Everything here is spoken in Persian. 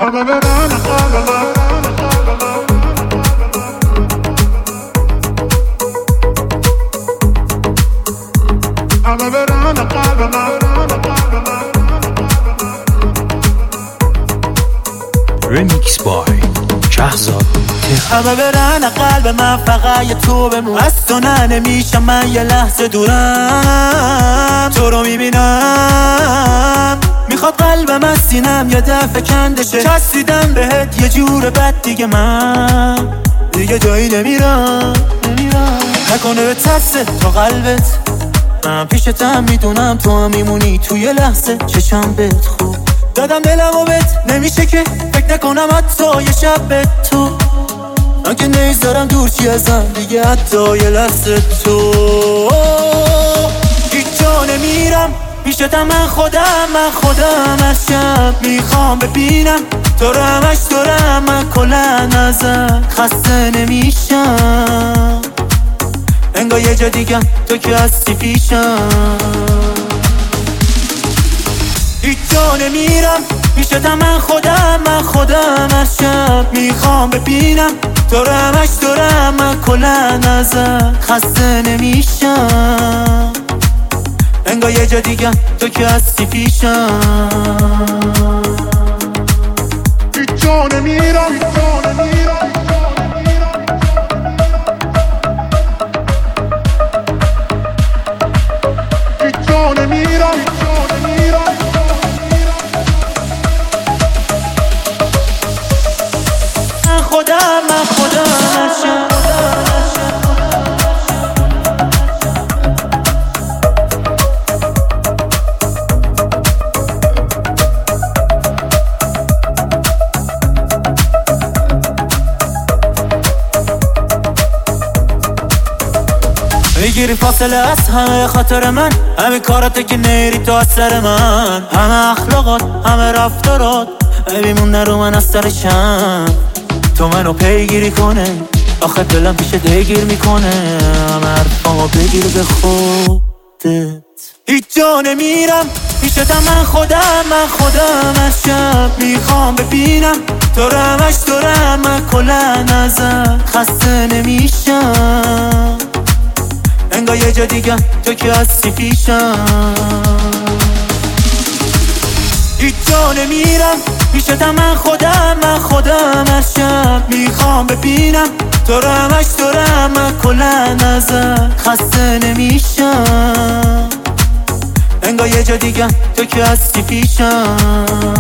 Remix by شهزاد. همه برن قلب من فقط یه تو بمون، از تو نمیشم من یه لحظه دورم، تو رو میبینم میخواد قلبم از سینم یه دفعه کندشه، چسبیدم بهت یه جور بد دیگه من دیگه جایی نمیرم نکنه به ترسه تو قلبت، من پیشتم میدونم تو هم میمونی توی لحظه چشم بهت خوب دادم دلمو بهت، نمیشه که فکر نکنم حتی یه شب به تو، من که نیزارم دور چی ازم دیگه حتی یه لحظه تو، هیچ جا نمیرم پیشتم من خودم از شب میخوام ببینم تو رو همش دارم، من کلن ازم خسته نمیشم، انگار یه جا دیگم تو که هستی پیشم، هیچ جا نمیرم پیشتم من خودم از شب میخوام ببینم تو رو همش دارم، من کلن ازم خسته نمیشم، انگار یه جا دیگم تو که هستی پیشم، هیچ جا نمیرم هیچ جا نمیرم من خودم اشم میگیری فاصله از همه خاطر من، همه کاراته که نیری تو از سر من، همه اخلاقات همه رفتارات بیمونه رو من از سرشم، تو منو پیگیری کنه آخه دلم پیش دیگیر میکنه، همه حرفامو بگیر به خودت، هیچ جا نمیرم پیشتم من خودم از شب میخوام ببینم تو رو همش دارم، من کلن ازم خسته نمیشم، انگار یه جا دیگم تو که هستی پیشم، هیچ جا نمیرم پیشتم من خودم از شب میخوام ببینم تو رو همش دارم، من کلن ازم خسته نمیشم، انگار یه جا دیگم تو که هستی پیشم.